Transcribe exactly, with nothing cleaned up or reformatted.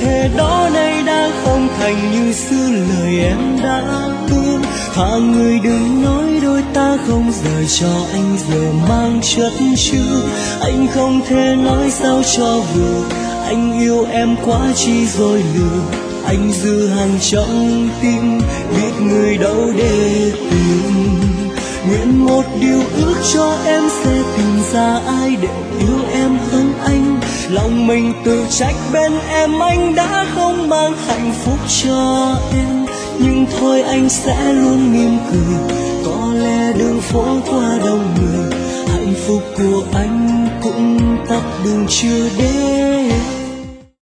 thề đó nay đã không thành như xưa lời em đã hứa. Thà người đừng nói đôi ta không rời cho anh giờ mang chất chứa. Anh không thể nói sao cho vừa, anh yêu em quá chi rồi lừa. Anh giữ hàng trong tim biết người đâu để tìm. Nguyện một điều ước cho em sẽ tìm ra ai để yêu em hơn anh. Lòng mình tự trách bên em anh đã không mang hạnh phúc cho em. Nhưng thôi anh sẽ luôn mỉm cười, có lẽ đường phố qua đông người. Hạnh phúc của anh cũng tắt đường chưa đến.